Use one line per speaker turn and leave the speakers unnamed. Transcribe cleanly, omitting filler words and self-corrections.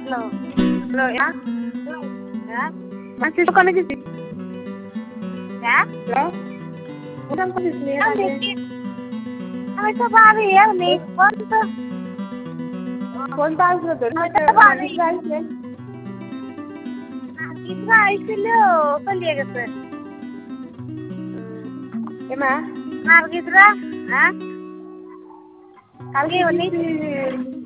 hello hello হ্যাঁ মাছের দোকানে গেছি হ্যাঁ হ্যালো কোথায় গেছিলি আমি তো বাড়ি আর নেই কোনটা আসলো তোর কিছু আইছিল চলিয়ে গেছে এমা আর গিদ্রা হ্যাঁ কালকে